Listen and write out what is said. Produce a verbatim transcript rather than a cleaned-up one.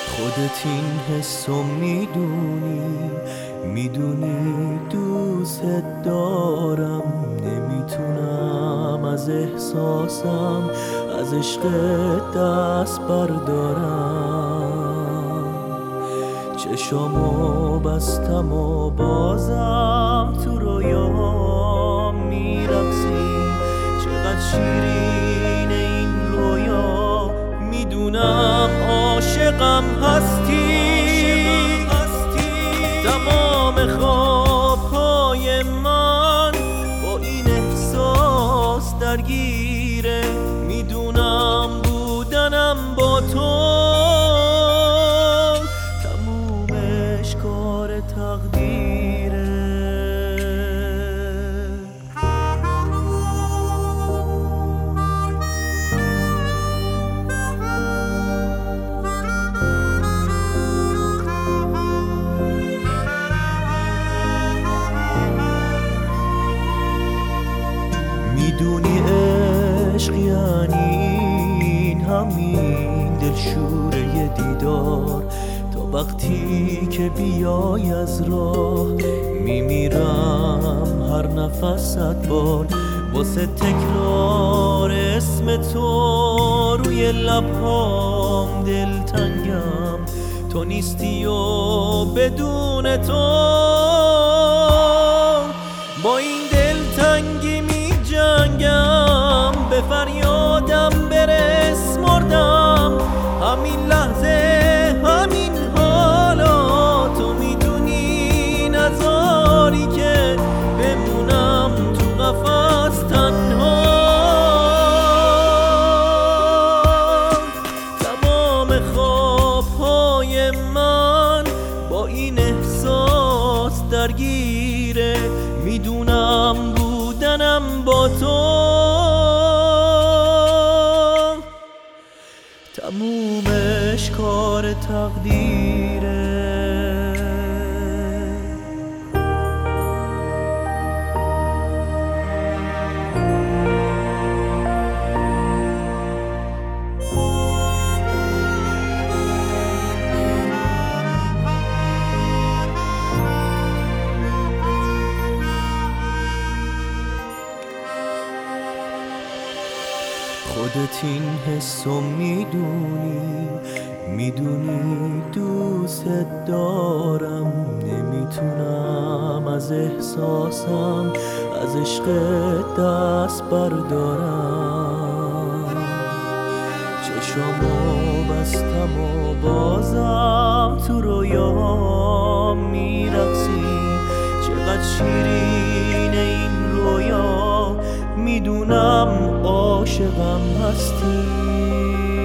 خودت این حسو میدونی، میدونی دوست دارم. نمیتونم از احساسم، از عشق دست بردارم. چشامو بستم و بازم تو رویا میرقصی. چقدر شیرین این رویا، میدونم عاشقم هستی. تمام خوابهای من با این احساس درگیره. میدونم بودنم با تو تمومش کار تقدیره. میدونی عشق یعنی این همین دلشوره دیدار. تا وقتی که بیای از راه میمیرم هر نفس صد بار. واسه تکرار اسم تو روی لبهام دلتنگم. تو نیستی و بدون تو با این دلتنگی می جنگم. به فریادم برس مردم همین لحظه، همین حالا. تو میدونی نذاری که بمونم تو قفس تنها. تمام خوابهای من با این احساس درگیره. میدونم بودنم با تو تمومش کار تقدیره. خودت این حسو میدونی، میدونی دوست دارم. نمیتونم از احساسم، از عشق دست بردارم. چشامو بستم و بازم تو رویا میرقصی. چقدر شیرین این رویا، میدونم عاشقم هستی.